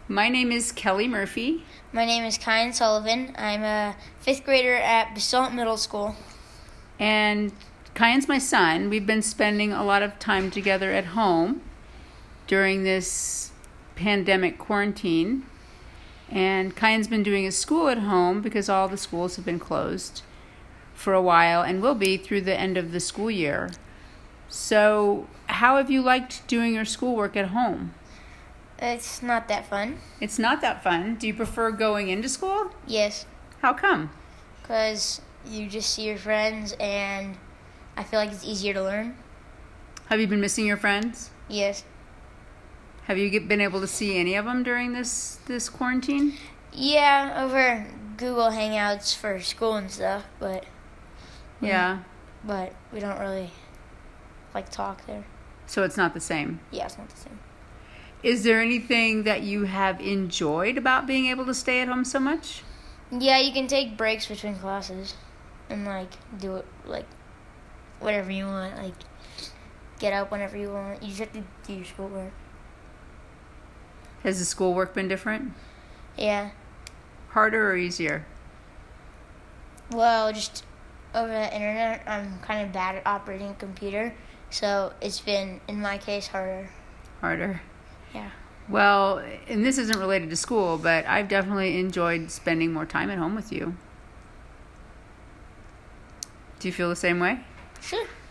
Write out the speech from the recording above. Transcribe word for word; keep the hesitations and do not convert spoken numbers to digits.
My name is Kelly Murphy. My name is Kyan Sullivan. I'm a fifth grader at Basalt Middle School. And Kyan's my son. We've been spending a lot of time together at home during this pandemic quarantine. And Kyan's been doing his school at home because all the schools have been closed for a while and will be through the end of the school year. So, how have you liked doing your schoolwork at home? It's not that fun. It's not that fun. Do you prefer going into school? Yes, How come? because you just see your friends and I feel like it's easier to learn. Have you been missing your friends? Yes. Have you get, been able to see any of them during this, this quarantine? Yeah, over Google Hangouts for school and stuff, but Yeah. but we don't really like talk there. So it's not the same. Yeah, it's not the same. Is there anything that you have enjoyed about being able to stay at home so much? Yeah, you can take breaks between classes and like do it like whatever you want, like get up whenever you want. You just have to do your schoolwork. Has the schoolwork been different? Yeah. Harder or easier? Well, just over the internet, I'm kind of bad at operating a computer, so it's been, in my case, harder. Harder. Yeah. Well, and this isn't related to school, but I've definitely enjoyed spending more time at home with you. Do you feel the same way? Sure.